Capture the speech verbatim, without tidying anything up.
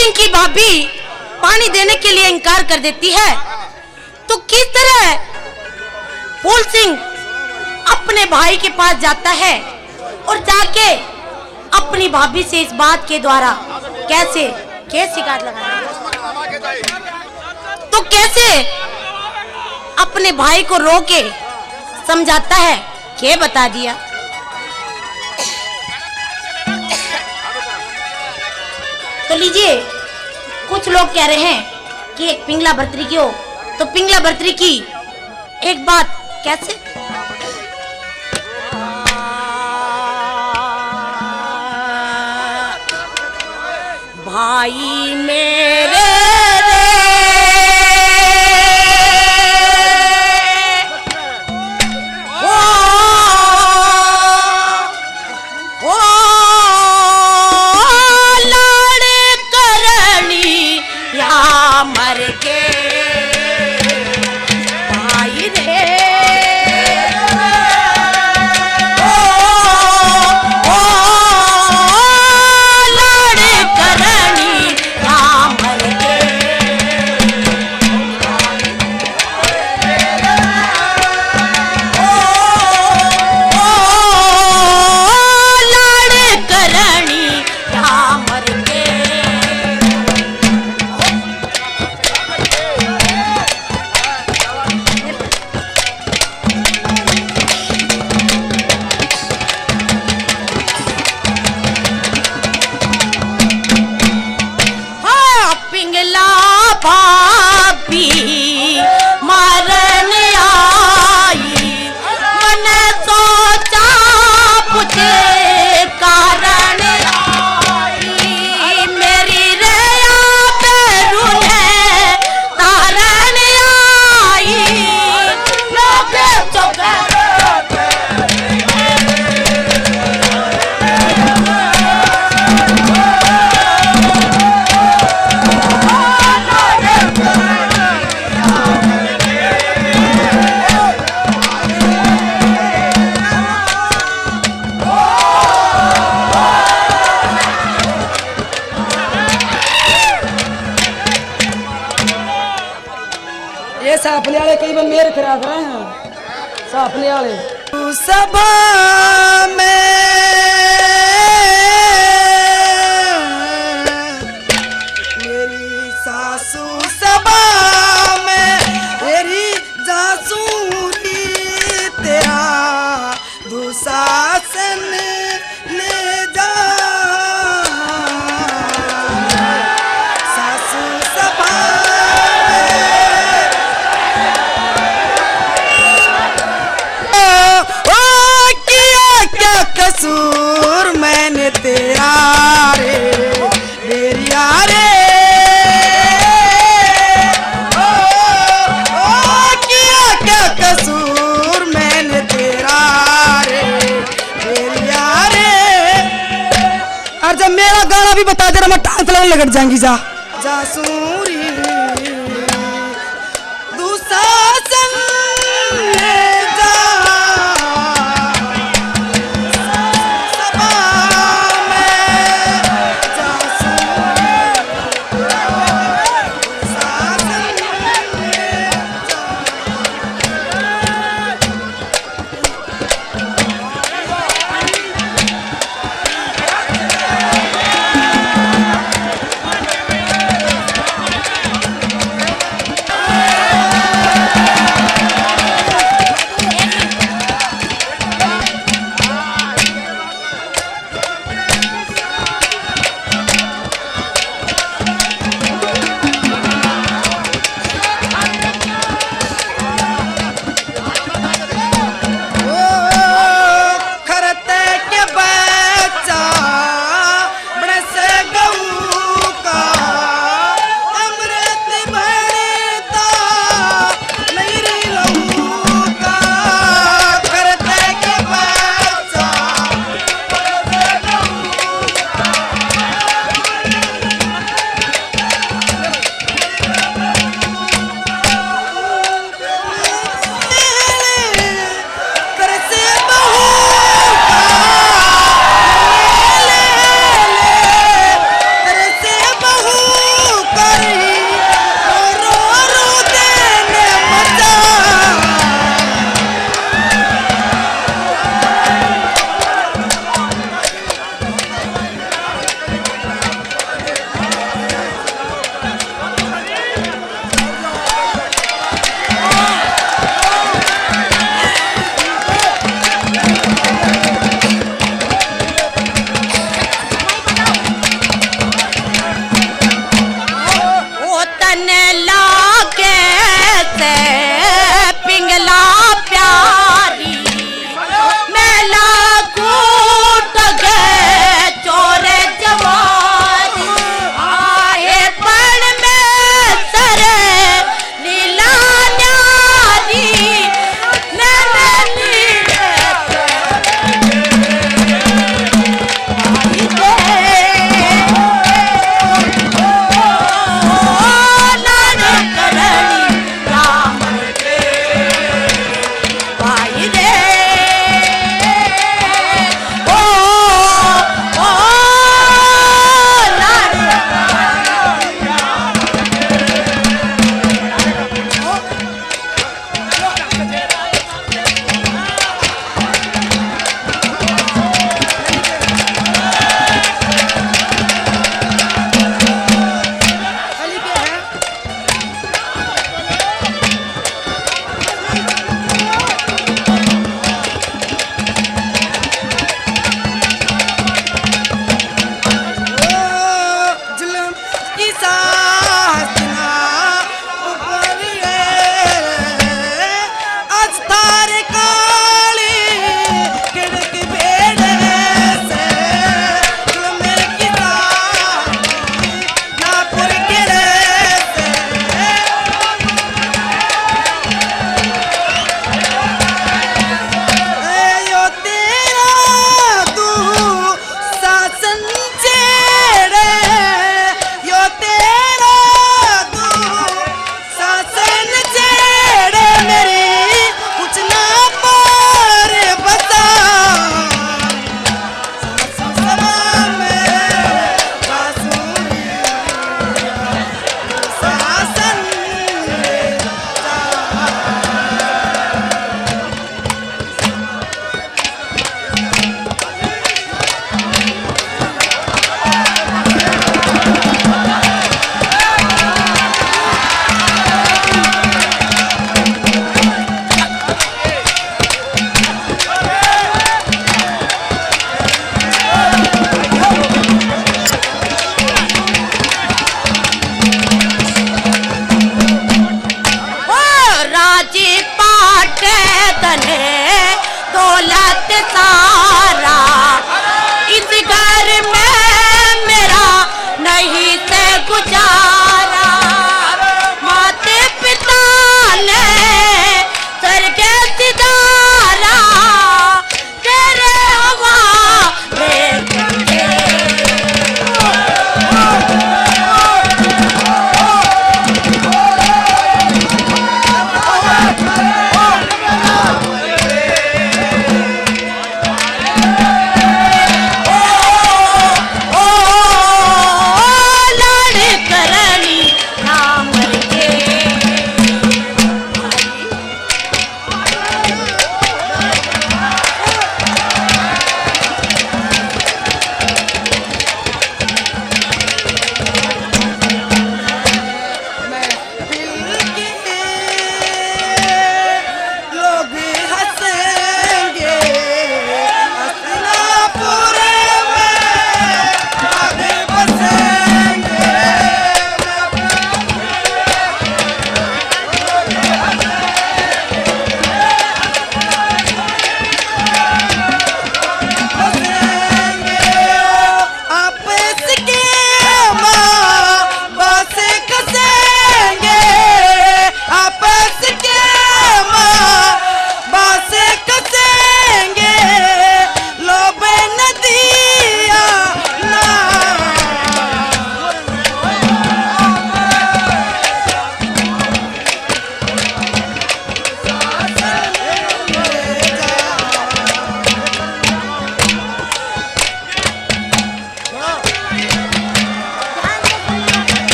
सिंह की भाभी पानी देने के लिए इनकार कर देती है तो किस तरह फूल सिंह अपने भाई के पास जाता है और जाके अपनी भाभी से इस बात के द्वारा कैसे कैसे शिकायत लगाता तो कैसे अपने भाई को रोके समझाता है क्या बता दिया। तो लीजिए, कुछ लोग कह रहे हैं कि एक पिंगला भर्तरी की हो तो पिंगला भर्तरी की एक बात कैसे। भाई मेरे साफले वाले कई बार मेरे खराब रहे हैं साफले वाले सभा में मेरी सासू सभा में मेरी जासूरी तेरा दुशासन ले जा सासू सभा कसूर मैंने तेरा रे मेरिया रे ओ, ओ किया क्या कसूर मैंने तेरा रे मेरिया रे। और जब मेरा गाना भी बता दे रहा मैं टांग लगने लग जाएंगी जा जासूर